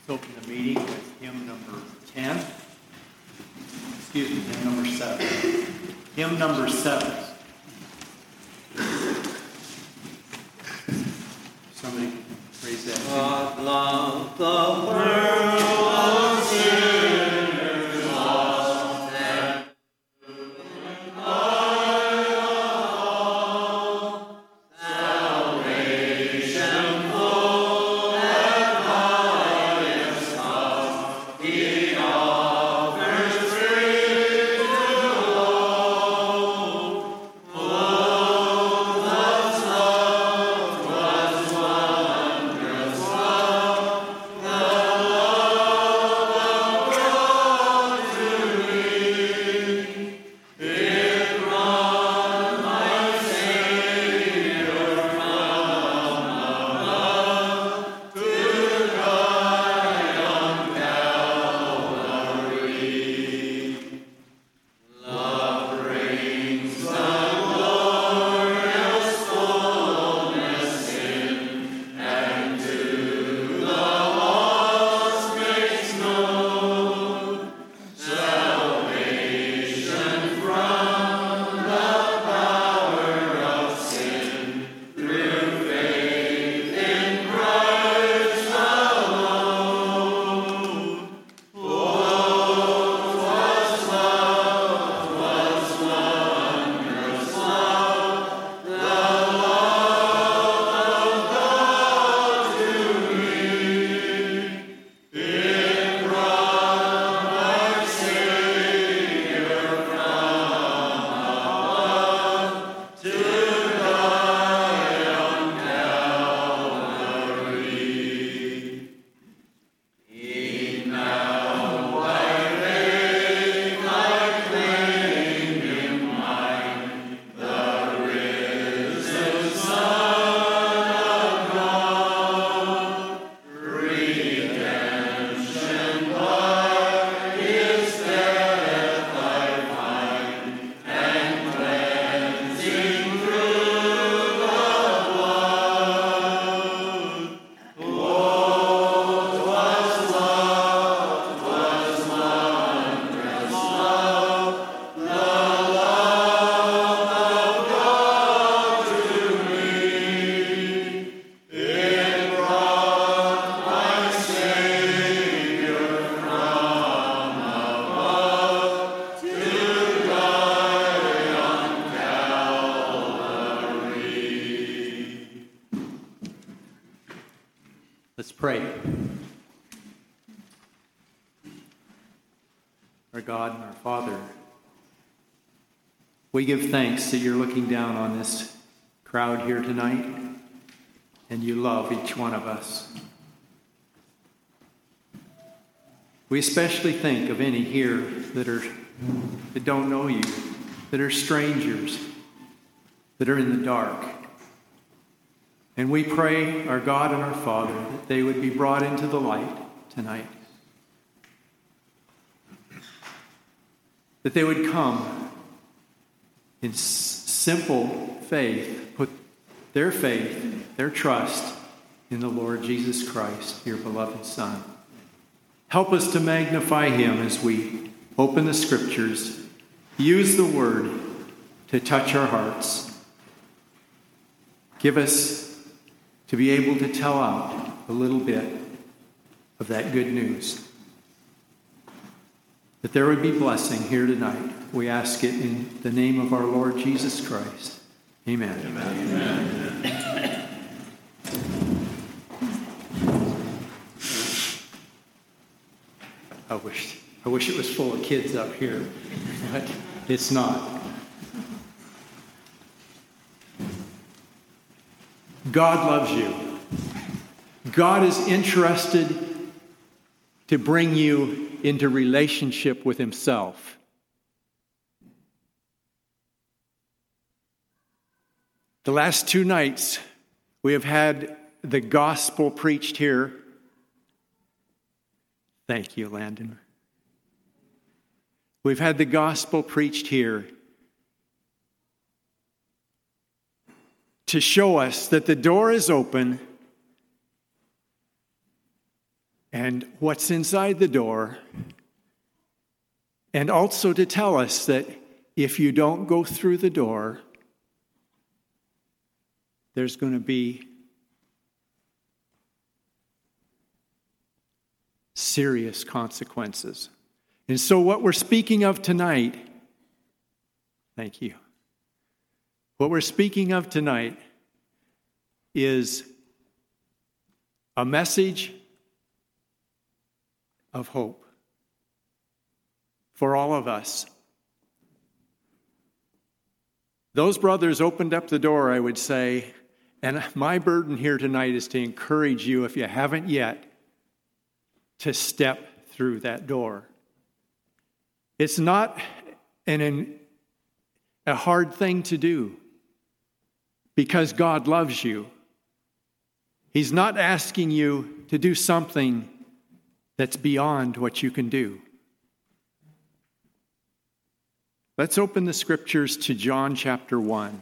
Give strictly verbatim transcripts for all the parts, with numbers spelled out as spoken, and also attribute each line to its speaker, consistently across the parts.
Speaker 1: Let's open the meeting with hymn number ten. Excuse me, hymn number seven. Hymn number seven. Somebody raise that.
Speaker 2: God loved the world, sinners lost, and all salvation full and highest love, He offers free to all. Oh, God's love was wondrous love, the love of God to me. It brought my Savior from above to die on Calvary. Love brings the glorious fullness in, and to the lost makes known salvation from the power of sin through faith in Christ alone. Oh, 'twas love, 'twas wondrous love, the love of God to me. It brought my Savior from above to die on Calvary. E'en now by faith I claim Him mine, the risen Son of God. Redemption by His death I find, and cleansing through the blood. Oh, 'twas love, 'twas wondrous love, the love of God to me. It brought my Savior from above to die on Calvary.
Speaker 1: Let's pray. Our God and our Father, we give thanks that you're looking down on this crowd here tonight, and you love each one of us. We especially think of any here that are that don't know you, that are strangers, that are in the dark. And we pray, our God and our Father, that they would be brought into the light tonight. That they would come in s- simple faith, put their faith, their trust in the Lord Jesus Christ, your beloved Son. Help us to magnify Him as we open the Scriptures, use the Word to touch our hearts. Give us to be able to tell out a little bit of that good news. That there would be blessing here tonight. We ask it in the name of our Lord Jesus Christ. Amen. Amen. I wish, I wish it was full of kids up here, but it's not. God loves you. God is interested to bring you into relationship with Himself. The last two nights, we have had the gospel preached here. Thank you, Landon. We've had the gospel preached here to show us that the door is open and what's inside the door, and also to tell us that if you don't go through the door, there's going to be serious consequences. And so what we're speaking of tonight, thank you. What we're speaking of tonight is a message of hope for all of us. Those brothers opened up the door, I would say, and my burden here tonight is to encourage you, if you haven't yet, to step through that door. It's not an, an, a hard thing to do because God loves you. He's not asking you to do something that's beyond what you can do. Let's open the scriptures to John chapter one.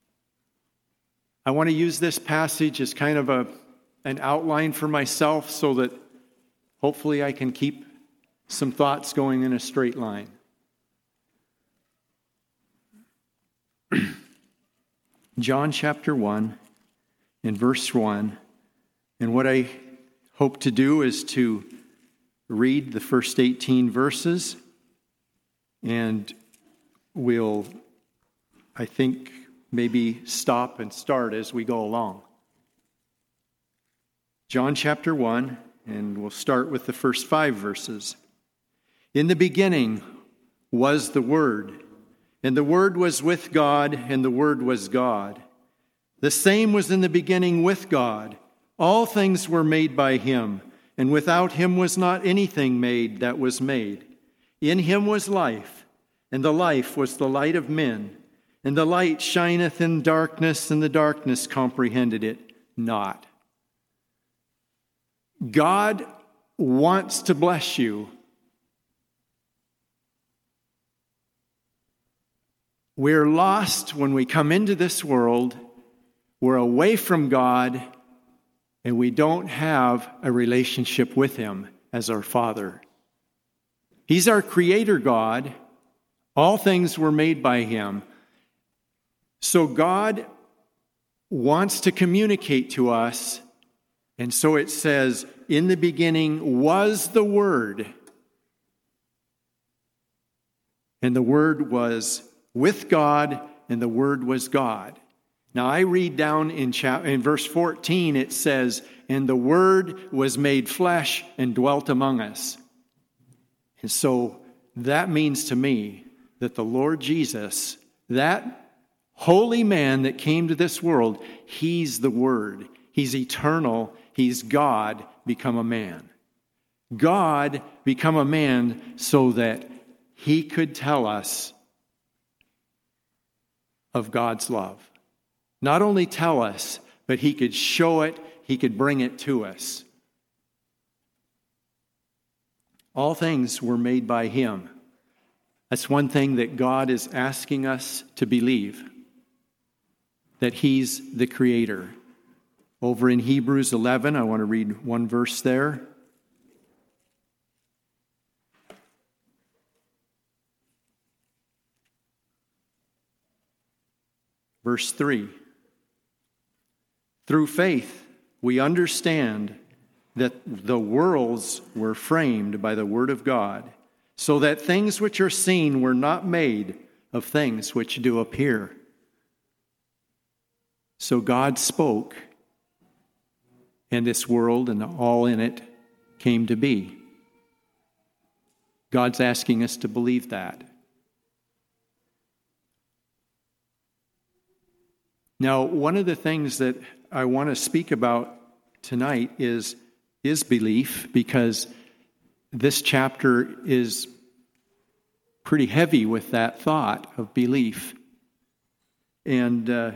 Speaker 1: I want to use this passage as kind of a, an outline for myself so that hopefully I can keep some thoughts going in a straight line. John chapter one in verse one. And what I hope to do is to read the first eighteen verses, and we'll, I think, maybe stop and start as we go along. John chapter one, and we'll start with the first five verses. In the beginning was the Word, and the Word was with God, and the Word was God. The same was in the beginning with God. All things were made by him, and without him was not anything made that was made. In him was life, and the life was the light of men. And the light shineth in darkness, and the darkness comprehended it not. God wants to bless you. We're lost when we come into this world. We're away from God, and we don't have a relationship with him as our Father. He's our Creator God. All things were made by him. So God wants to communicate to us, and so it says, in the beginning was the Word, and the Word was with God, and the Word was God. Now I read down in, chap- in verse fourteen, it says, and the Word was made flesh and dwelt among us. And so that means to me that the Lord Jesus, that holy man that came to this world, he's the Word. He's eternal. He's God become a man. God become a man so that he could tell us of God's love. Not only tell us, but he could show it, he could bring it to us. All things were made by him. That's one thing that God is asking us to believe, that he's the creator. Over in Hebrews eleven, I want to read one verse there. Verse three. Through faith, we understand that the worlds were framed by the word of God, so that things which are seen were not made of things which do appear. So God spoke, and this world and all in it came to be. God's asking us to believe that. Now, one of the things that I want to speak about tonight is, is belief, because this chapter is pretty heavy with that thought of belief. And uh,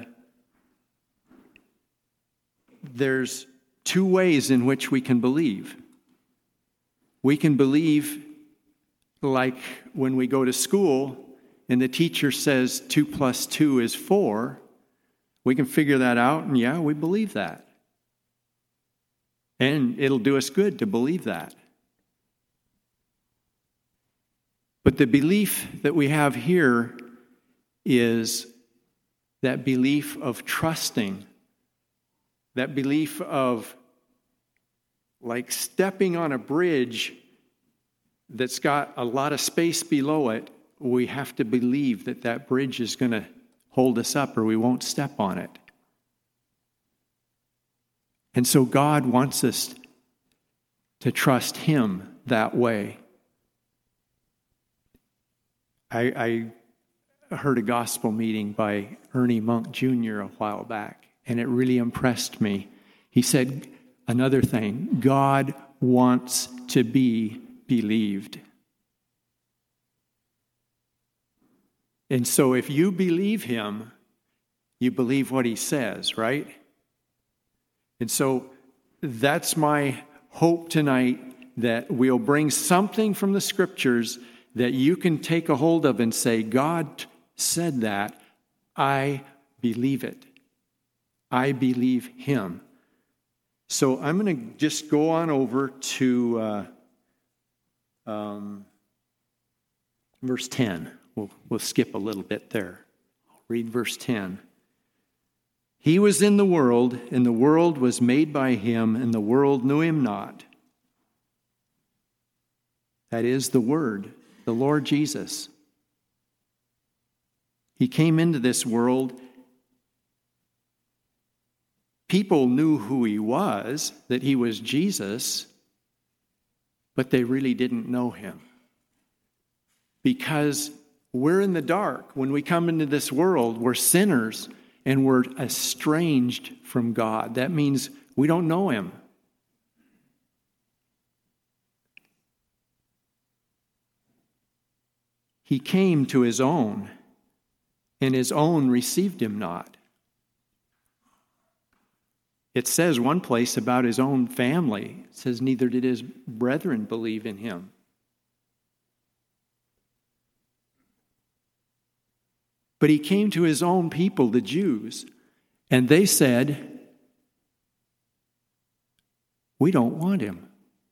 Speaker 1: there's two ways in which we can believe. We can believe like when we go to school and the teacher says two plus two is four. We can figure that out, and yeah, we believe that. And it'll do us good to believe that. But the belief that we have here is that belief of trusting, that belief of like stepping on a bridge that's got a lot of space below it. We have to believe that that bridge is going to hold us up or we won't step on it. And so God wants us to trust Him that way. I, I heard a gospel meeting by Ernie Monk Junior a while back, and it really impressed me. He said another thing, God wants to be believed. And so if you believe Him, you believe what He says, right? And so that's my hope tonight, that we'll bring something from the Scriptures that you can take a hold of and say, God said that, I believe it. I believe Him. So I'm going to just go on over to uh, um, verse ten. We'll, we'll skip a little bit there. I'll read verse ten. He was in the world, and the world was made by Him, and the world knew Him not. That is the Word, the Lord Jesus. He came into this world. People knew who He was, that He was Jesus, but they really didn't know Him. Because we're in the dark. When we come into this world, we're sinners and we're estranged from God. That means we don't know Him. He came to His own, and His own received Him not. It says one place about His own family, it says, neither did His brethren believe in Him. But He came to His own people, the Jews, and they said, we don't want Him.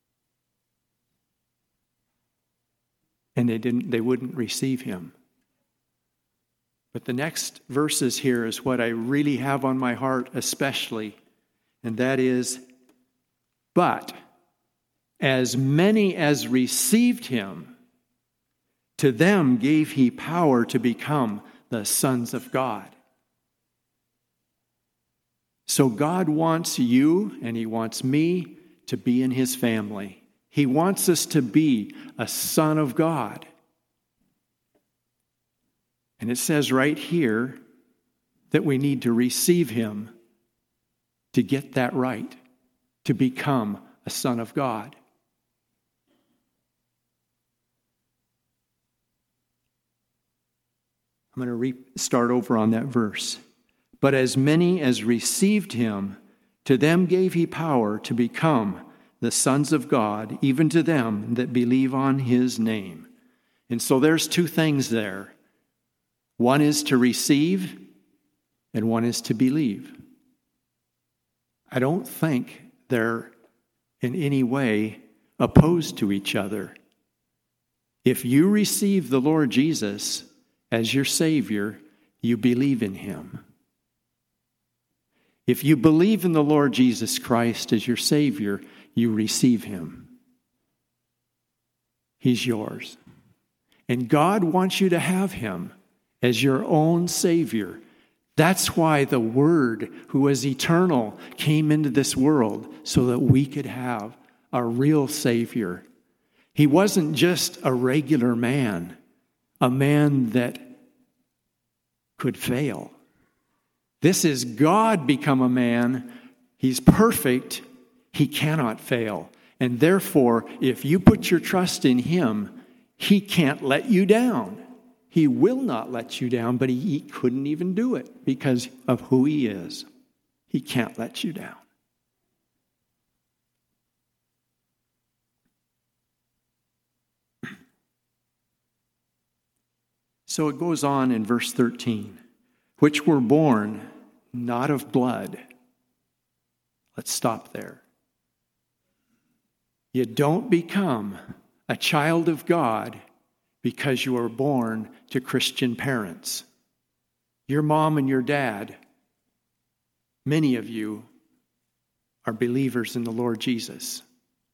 Speaker 1: And they didn't, they wouldn't receive Him. But the next verses here is what I really have on my heart especially, and that is, but as many as received Him, to them gave He power to become the sons of God. So God wants you and He wants me to be in His family. He wants us to be a son of God. And it says right here that we need to receive Him to get that right, to become a son of God. I'm going to re- start over on that verse. But as many as received Him, to them gave He power to become the sons of God, even to them that believe on His name. And so there's two things there. One is to receive, and one is to believe. I don't think they're in any way opposed to each other. If you receive the Lord Jesus as your Savior, you believe in Him. If you believe in the Lord Jesus Christ as your Savior, you receive Him. He's yours. And God wants you to have Him as your own Savior. That's why the Word, who is eternal, came into this world so that we could have a real Savior. He wasn't just a regular man, a man that could fail. This is God become a man. He's perfect. He cannot fail. And therefore, if you put your trust in Him, He can't let you down. He will not let you down, but he, he couldn't even do it because of who He is. He can't let you down. So it goes on in verse thirteen, which were born not of blood. Let's stop there. You don't become a child of God because you are born to Christian parents. Your mom and your dad, many of you, are believers in the Lord Jesus.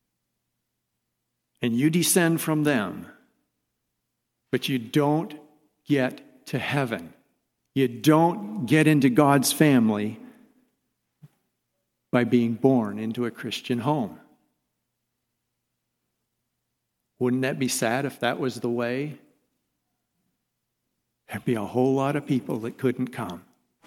Speaker 1: And you descend from them, but you don't get to heaven. You don't get into God's family by being born into a Christian home. Wouldn't that be sad if that was the way? There'd be a whole lot of people that couldn't come.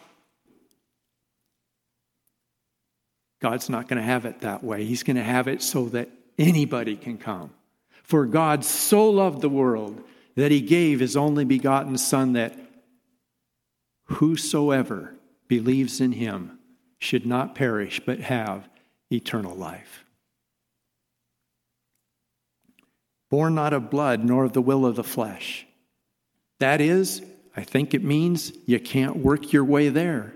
Speaker 1: God's not going to have it that way. He's going to have it so that anybody can come. For God so loved the world that he gave his only begotten Son, that whosoever believes in him should not perish but have eternal life. Born not of blood, nor of the will of the flesh. That is, I think it means you can't work your way there.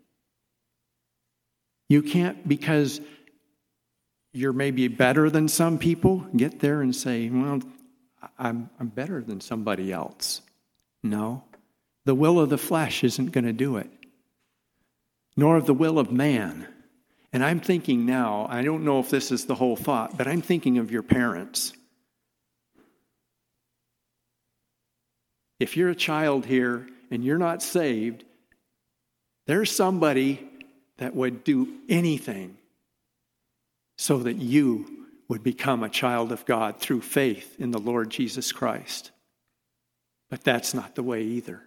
Speaker 1: You can't, because you're maybe better than some people, get there and say, well, I'm, I'm better than somebody else. No, the will of the flesh isn't going to do it, nor of the will of man. And I'm thinking now, I don't know if this is the whole thought, but I'm thinking of your parents. If you're a child here and you're not saved, there's somebody that would do anything so that you would become a child of God through faith in the Lord Jesus Christ. But that's not the way either.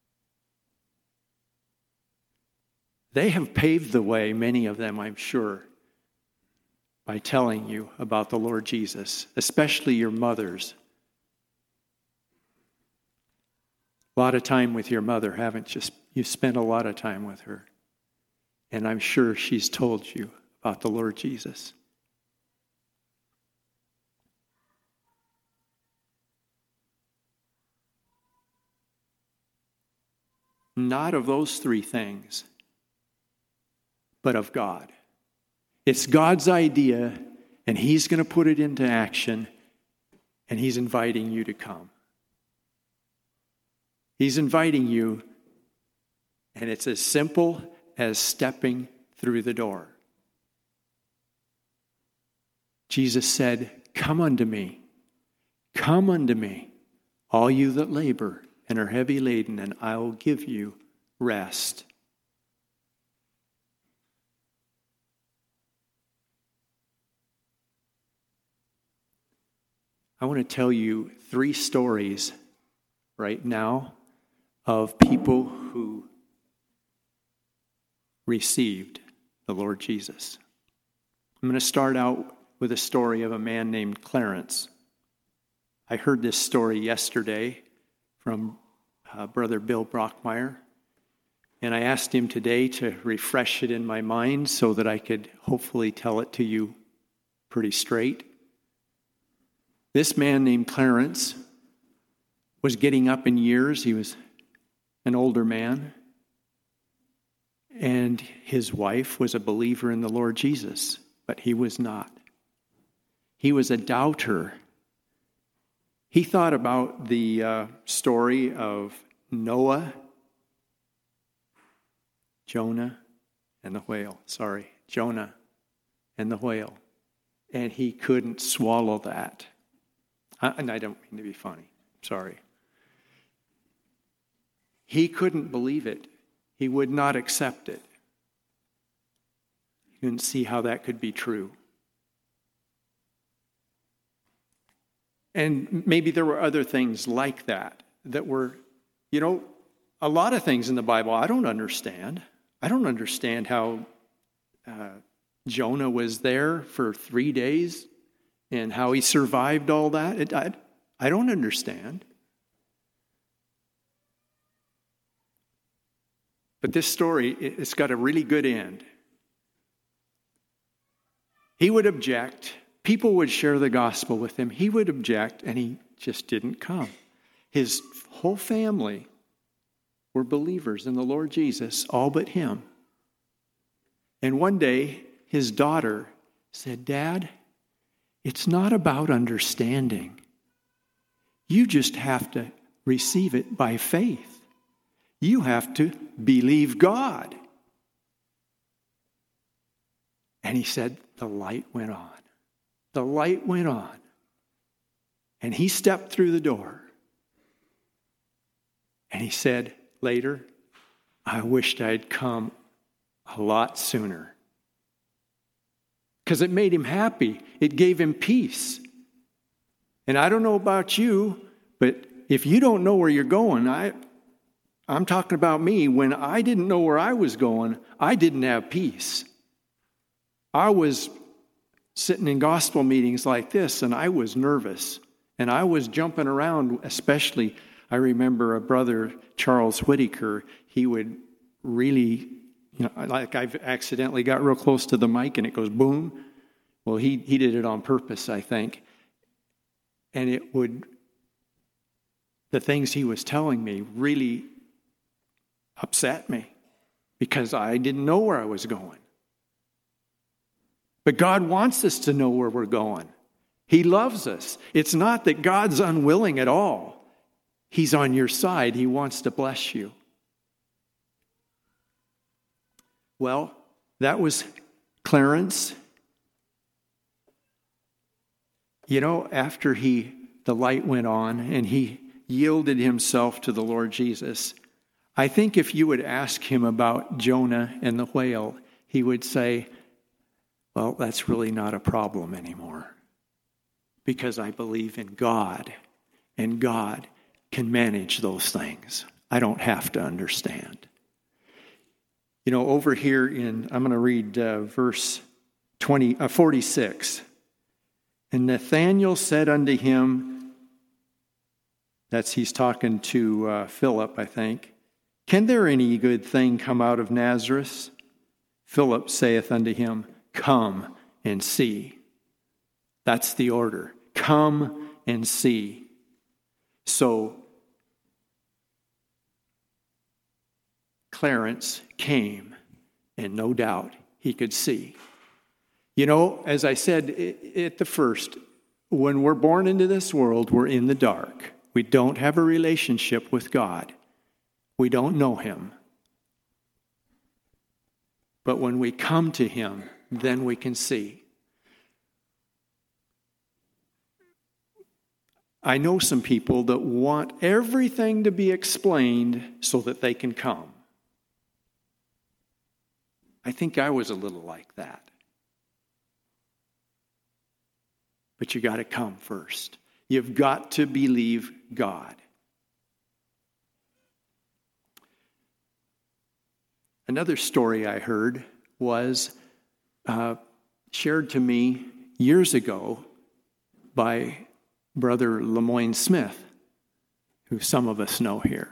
Speaker 1: They have paved the way, many of them, I'm sure, by telling you about the Lord Jesus, especially your mothers. A lot of time with your mother, haven't you? You spent a lot of time with her. And I'm sure she's told you about the Lord Jesus. Not of those three things, but of God. It's God's idea, and he's going to put it into action, and he's inviting you to come. He's inviting you, and it's as simple as stepping through the door. Jesus said, "Come unto me, come unto me, all you that labor and are heavy laden, and I will give you rest." I want to tell you three stories right now of people who received the Lord Jesus. I'm going to start out with a story of a man named Clarence. I heard this story yesterday from uh, Brother Bill Brockmeyer, and I asked him today to refresh it in my mind so that I could hopefully tell it to you pretty straight. This man named Clarence was getting up in years. He was an older man. And his wife was a believer in the Lord Jesus, but he was not. He was a doubter. He thought about the uh, story of Noah, Jonah, and the whale. Sorry, Jonah and the whale. And he couldn't swallow that. I, and I don't mean to be funny. Sorry. He couldn't believe it. He would not accept it. He couldn't see how that could be true. And maybe there were other things like that that were, you know, a lot of things in the Bible I don't understand. I don't understand how uh, Jonah was there for three days and how he survived all that. It, I, I don't understand. But this story, it's got a really good end. He would object. People would share the gospel with him. He would object, and he just didn't come. His whole family were believers in the Lord Jesus, all but him. And one day, his daughter said, "Dad, It's not about understanding. You just have to receive it by faith. You have to believe God. And he said, the light went on. The light went on. And he stepped through the door. And he said later, I wished I'd come a lot sooner. Because it made him happy. It gave him peace. And I don't know about you, but if you don't know where you're going, I, I'm talking about me. When I didn't know where I was going, I didn't have peace. I was sitting in gospel meetings like this, and I was nervous. And I was jumping around, especially, I remember a brother, Charles Whitaker, he would really, you know, like I've accidentally got real close to the mic and it goes boom. Well, he, he did it on purpose, I think. And it would, the things he was telling me really upset me because I didn't know where I was going. But God wants us to know where we're going. He loves us. It's not that God's unwilling at all. He's on your side. He wants to bless you. Well, that was Clarence. You know, after he the light went on and he yielded himself to the Lord Jesus, I think if you would ask him about Jonah and the whale, he would say, well, that's really not a problem anymore. Because I believe in God, and God can manage those things. I don't have to understand. You know, over here in, I'm going to read uh, verse twenty, uh, forty-six. And Nathanael said unto him, that's he's talking to uh, Philip, I think, can there any good thing come out of Nazareth? Philip saith unto him, come and see. That's the order. Come and see. So, Clarence came, and no doubt he could see. You know, as I said at the first, when we're born into this world, we're in the dark. We don't have a relationship with God. We don't know him. But when we come to him, then we can see. I know some people that want everything to be explained so that they can come. I think I was a little like that. But you got to come first. You've got to believe God. Another story I heard was uh, shared to me years ago by Brother Lemoyne Smith, who some of us know here.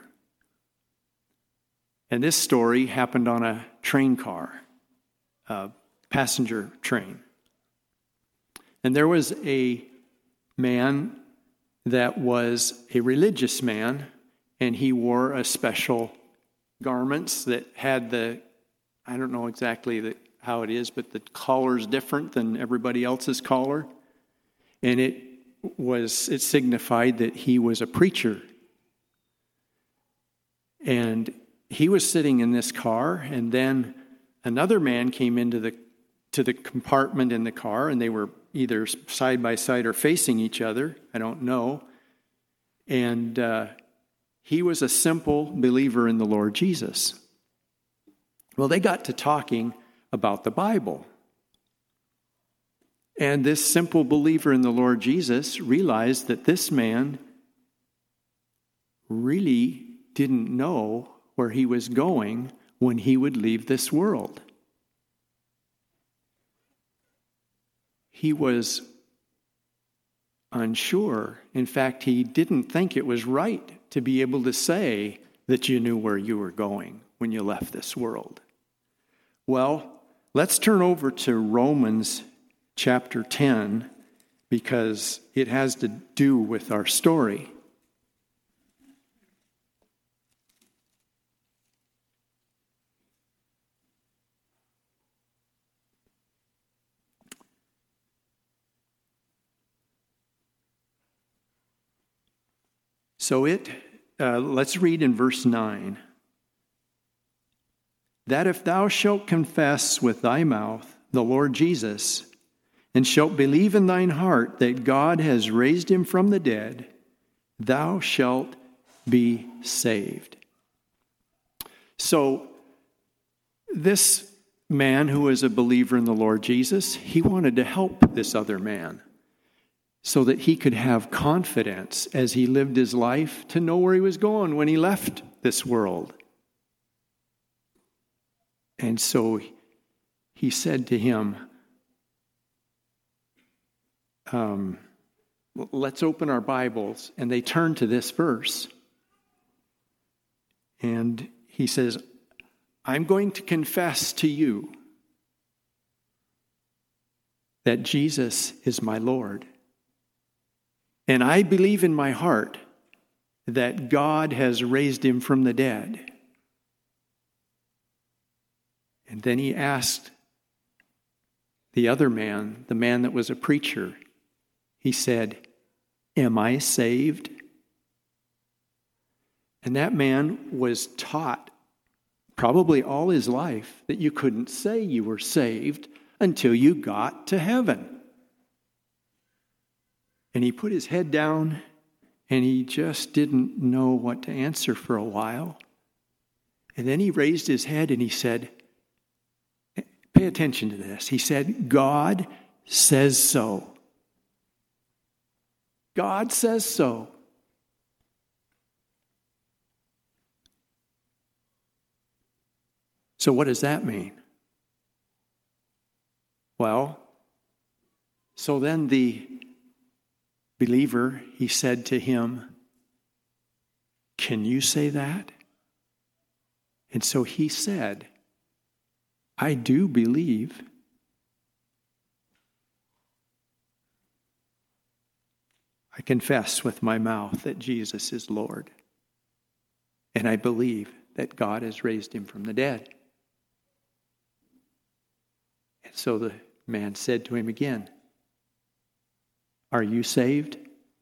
Speaker 1: And this story happened on a train car, a passenger train. And there was a man that was a religious man, and he wore a special garments that had the, I don't know exactly the, how it is, but the collar's different than everybody else's collar. And it was, it signified that he was a preacher. And he was sitting in this car, and then another man came into the to the compartment in the car, and they were either side by side or facing each other. I don't know. And uh, he was a simple believer in the Lord Jesus. Well, they got to talking about the Bible. And this simple believer in the Lord Jesus realized that this man really didn't know where he was going when he would leave this world. He was unsure. In fact, he didn't think it was right to be able to say that you knew where you were going when you left this world. Well, let's turn over to Romans chapter ten, because it has to do with our story. So it, uh, let's read in verse nine. That if thou shalt confess with thy mouth the Lord Jesus, and shalt believe in thine heart that God has raised him from the dead, thou shalt be saved. So this man who was a believer in the Lord Jesus, he wanted to help this other man so that he could have confidence as he lived his life to know where he was going when he left this world. And so he said to him, um, let's open our Bibles. And they turned to this verse. And he says, I'm going to confess to you that Jesus is my Lord. And I believe in my heart that God has raised him from the dead. And then he asked the other man, the man that was a preacher, he said, am I saved? And that man was taught probably all his life that you couldn't say you were saved until you got to heaven. And he put his head down and he just didn't know what to answer for a while. And then he raised his head and he said, pay attention to this. He said, God says so. God says so. So what does that mean? Well, so then the believer, he said to him, can you say that? And so he said, I do believe. I confess with my mouth that Jesus is Lord. And I believe that God has raised him from the dead. And so the man said to him again, are you saved?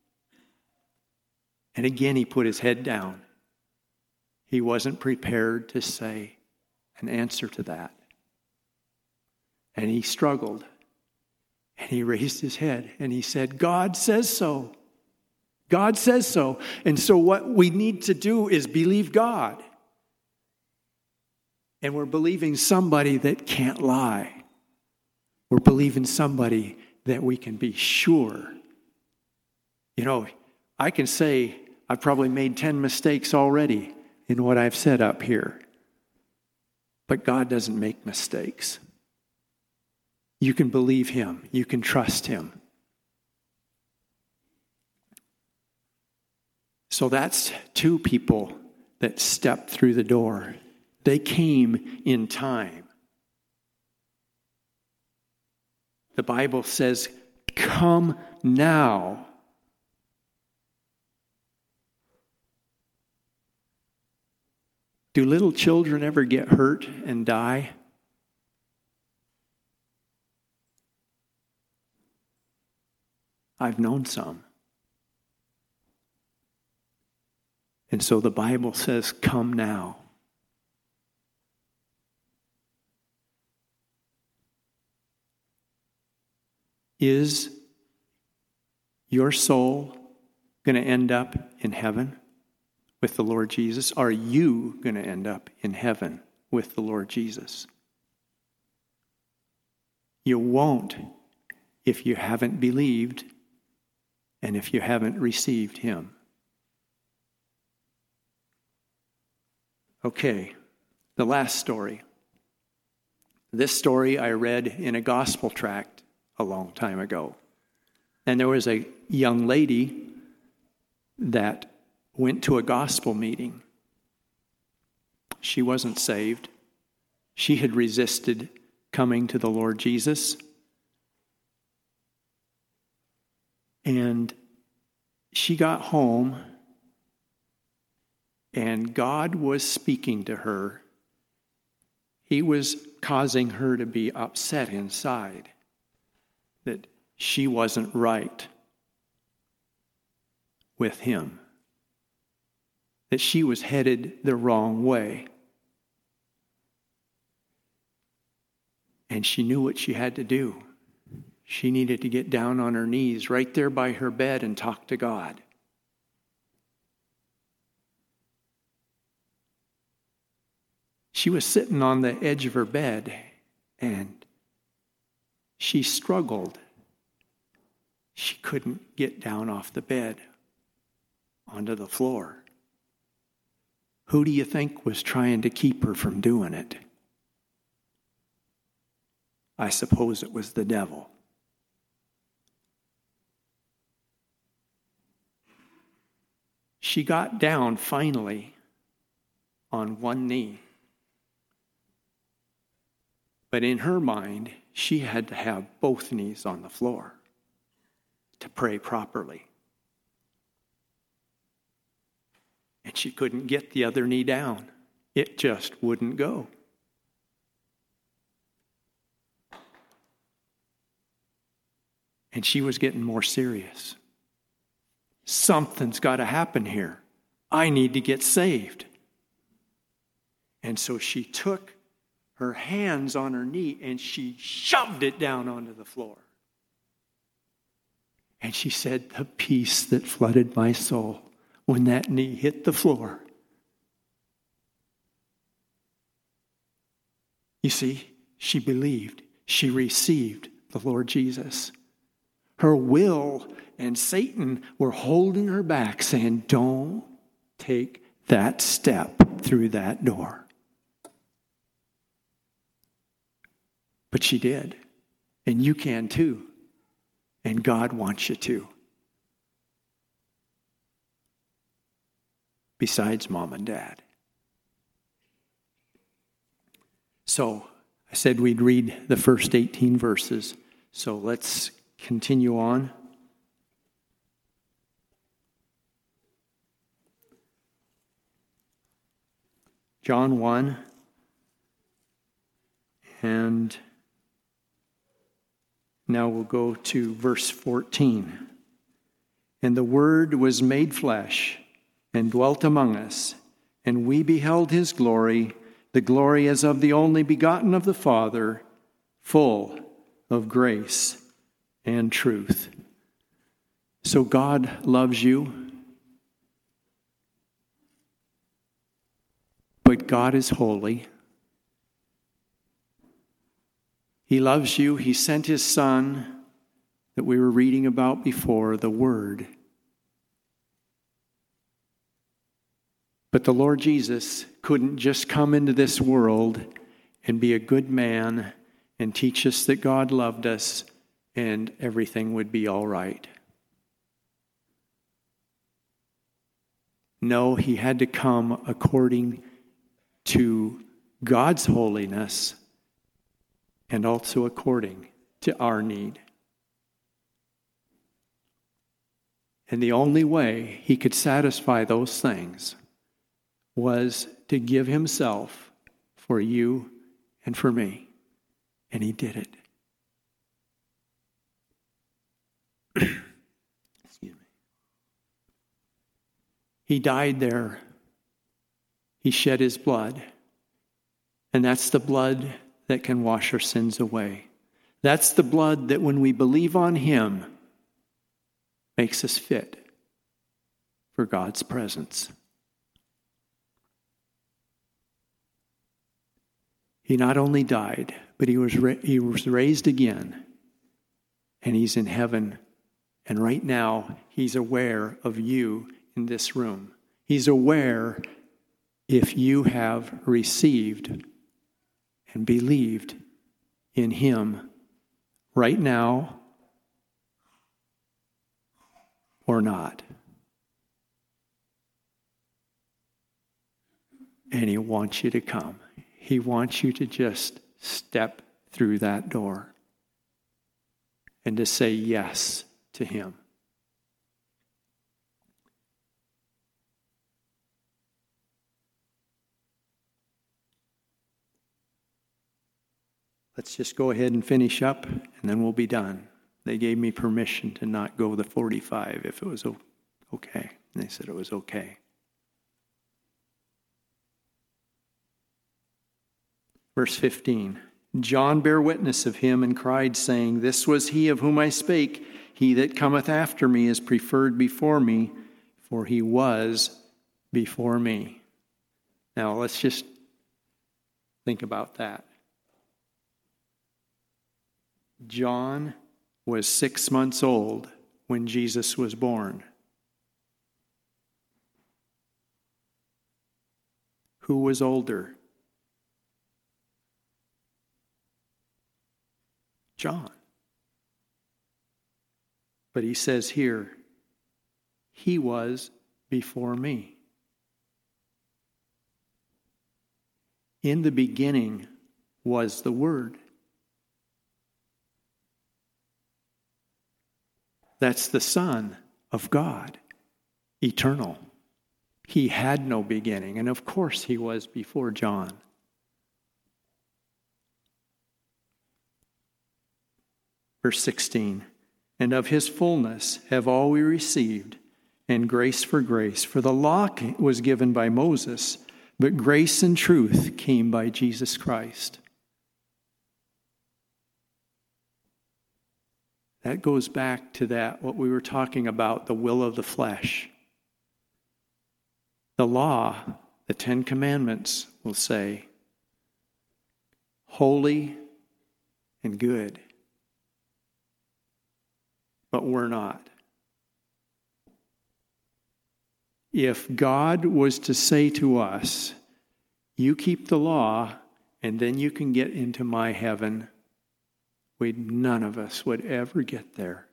Speaker 1: And again he put his head down. He wasn't prepared to say an answer to that. And he struggled. And he raised his head and he said, God says so. God says so. And so what we need to do is believe God. And we're believing somebody that can't lie. We're believing somebody that we can be sure. You know, I can say I've probably made ten mistakes already in what I've said up here. But God doesn't make mistakes. You can believe him. You can trust him. So that's two people that stepped through the door. They came in time. The Bible says, come now. Do little children ever get hurt and die? I've known some. And so the Bible says, come now. Is your soul going to end up in heaven with the Lord Jesus? Are you going to end up in heaven with the Lord Jesus? You won't if you haven't believed and if you haven't received him. Okay, the last story. This story I read in a gospel tract a long time ago. And there was a young lady that went to a gospel meeting. She wasn't saved. She had resisted coming to the Lord Jesus. And she got home, and God was speaking to her. He was causing her to be upset inside that she wasn't right with him. that she was headed the wrong way. And she knew what she had to do. She needed to get down on her knees right there by her bed and talk to God. She was sitting on the edge of her bed and she struggled. She couldn't get down off the bed onto the floor. Who do you think was trying to keep her from doing it? I suppose it was the devil. She got down finally on one knee. But in her mind, she had to have both knees on the floor to pray properly. And she couldn't get the other knee down. It just wouldn't go. And she was getting more serious. Something's got to happen here. I need to get saved. And so she took her hands on her knee and she shoved it down onto the floor. And she said, the peace that flooded my soul when that knee hit the floor. You see, she believed. She received the Lord Jesus. Her will and Satan were holding her back, saying, don't take that step through that door. But she did. And you can too. And God wants you to. Besides mom and dad. So I said we'd read the first eighteen verses. So let's continue on. John one. And now we'll go to verse fourteen. And the Word was made flesh and dwelt among us, and we beheld his glory, the glory as of the only begotten of the Father, full of grace and truth. So God loves you, but God is holy. He loves you. He sent his Son that we were reading about before, the Word. But the Lord Jesus couldn't just come into this world and be a good man and teach us that God loved us and everything would be all right. No, he had to come according to God's holiness and also according to our need. And the only way he could satisfy those things was to give himself for you and for me. And he did it. Excuse me. He died there. He shed his blood. And that's the blood that can wash our sins away. That's the blood that when we believe on him makes us fit for God's presence. He not only died, but he was ra- he was raised again. And he's in heaven. And right now, he's aware of you in this room. He's aware if you have received and believed in him right now or not. And he wants you to come. He wants you to just step through that door and to say yes to him. Let's just go ahead and finish up, and then we'll be done. They gave me permission to not go the forty-five if it was okay. And they said it was okay. Verse fifteen. John bare witness of him and cried, saying, This was he of whom I spake. He that cometh after me is preferred before me, for he was before me. Now let's just think about that. John was six months old when Jesus was born. Who was older? John. But he says here, he was before me. In the beginning was the Word. That's the Son of God, eternal. He had no beginning, and of course he was before John. Verse sixteen, and of his fullness have all we received, and grace for grace. For the law was given by Moses, but grace and truth came by Jesus Christ. That goes back to that, what we were talking about, the will of the flesh. The law, the Ten Commandments will say, holy and good. But we're not. If God was to say to us, you keep the law and then you can get into my heaven, we'd, none of us would ever get there.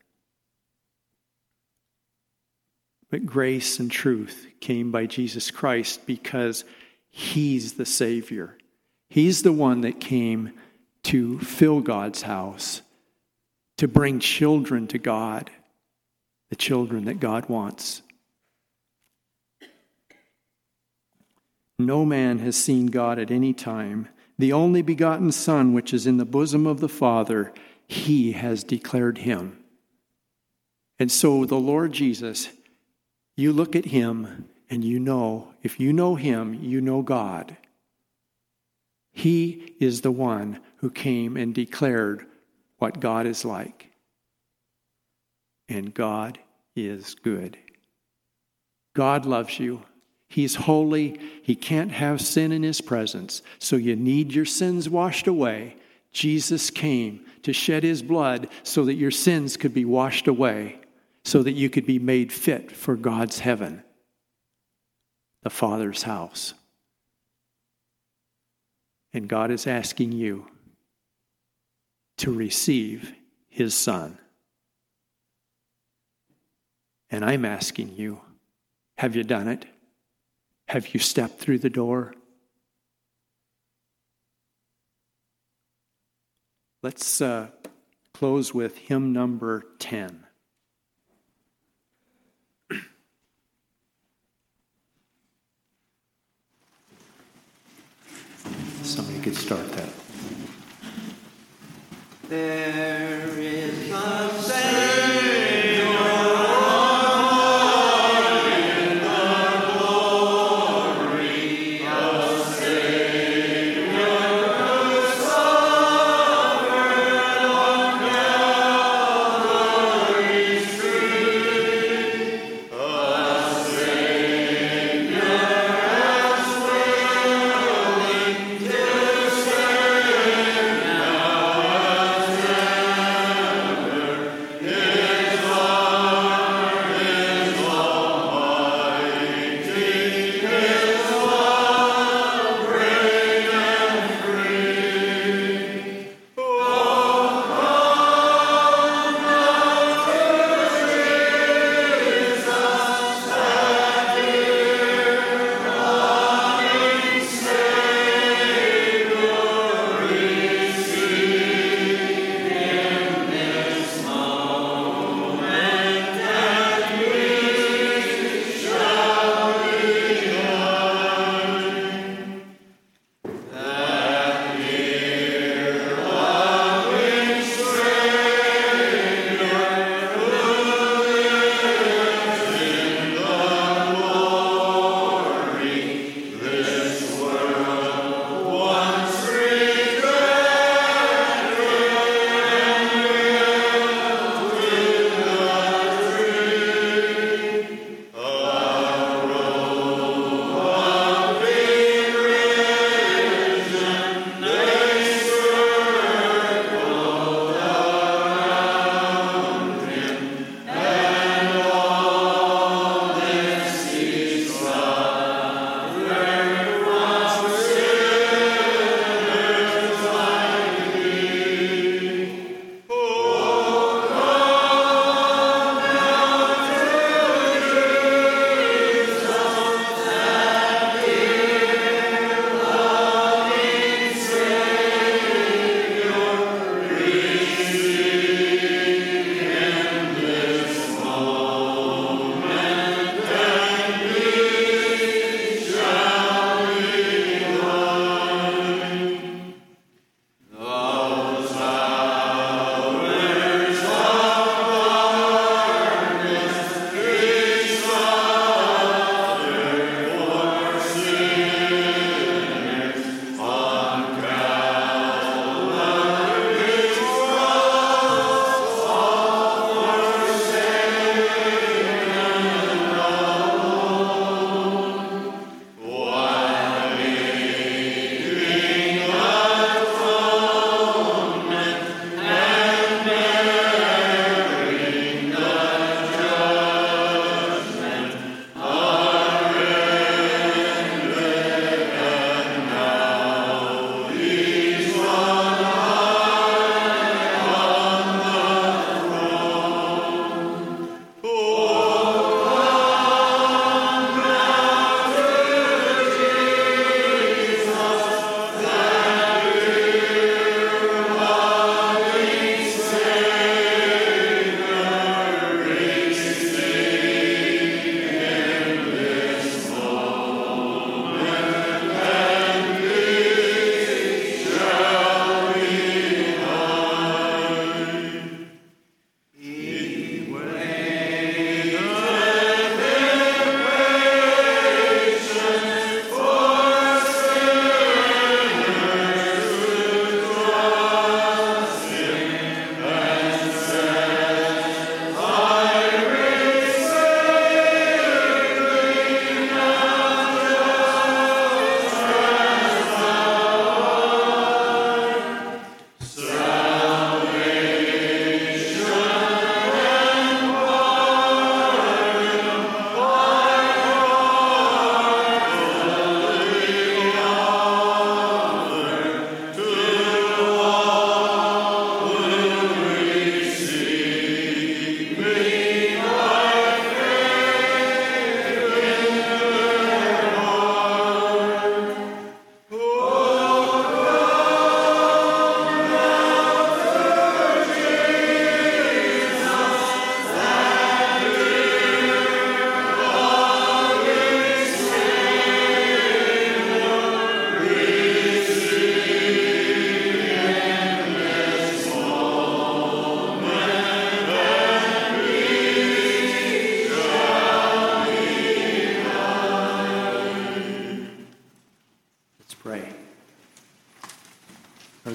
Speaker 1: But grace and truth came by Jesus Christ because he's the Savior. He's the one that came to fill God's house, to bring children to God, the children that God wants. No man has seen God at any time. The only begotten Son, which is in the bosom of the Father, he has declared him. And so the Lord Jesus, you look at him and you know, if you know him, you know God. He is the one who came and declared what God is like. And God is good. God loves you. He's holy. He can't have sin in his presence. So you need your sins washed away. Jesus came to shed his blood so that your sins could be washed away, so that you could be made fit for God's heaven, the Father's house. And God is asking you to receive his Son. And I'm asking you, have you done it? Have you stepped through the door? Let's uh, close with hymn number ten. Somebody could start that.
Speaker 2: There is a Savior.
Speaker 3: Thank you.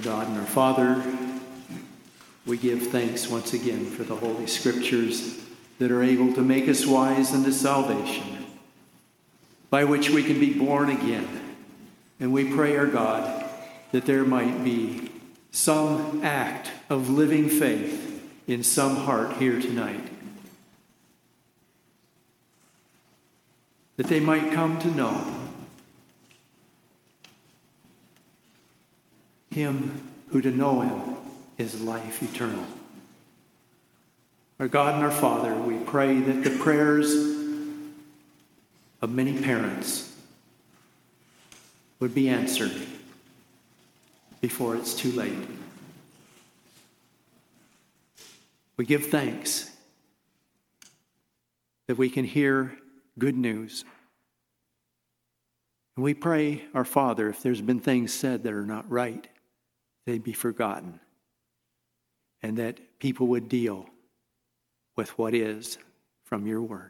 Speaker 1: God and our Father, we give thanks once again for the Holy Scriptures that are able to make us wise unto salvation, by which we can be born again. And we pray, our God, that there might be some act of living faith in some heart here tonight, that they might come to know Him who to know Him is life eternal. Our God and our Father, we pray that the prayers of many parents would be answered before it's too late. We give thanks that we can hear good news. And we pray, our Father, if there's been things said that are not right, they'd be forgotten, and that people would deal with what is from your word.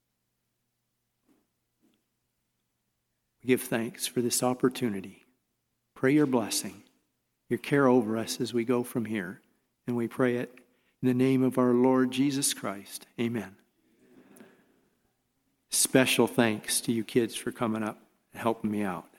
Speaker 1: We give thanks for this opportunity. Pray your blessing, your care over us as we go from here, and we pray it in the name of our Lord Jesus Christ. Amen. Special thanks to you kids for coming up and helping me out.